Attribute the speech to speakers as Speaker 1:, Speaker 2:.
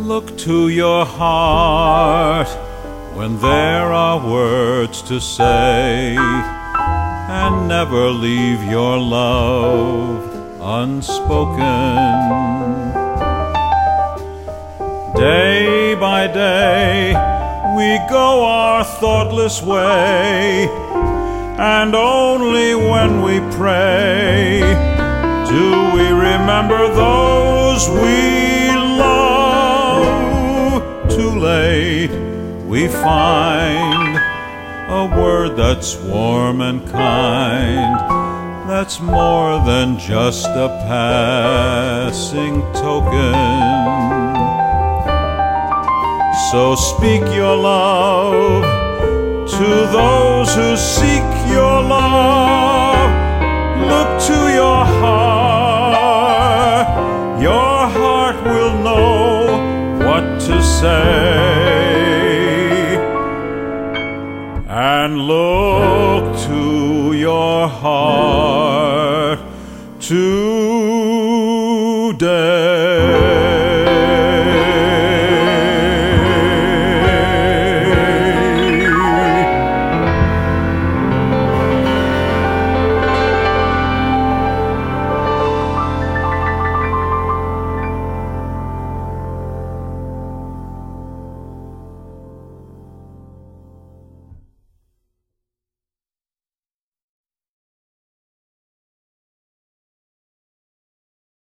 Speaker 1: Look to your heart when there are words to say, and never leave your love unspoken. Day by day we go our thoughtless way, and only when we pray do we remember those we love. Too late we find a word that's warm and kind, that's more than just a passing token. So speak your love to those who seek your love.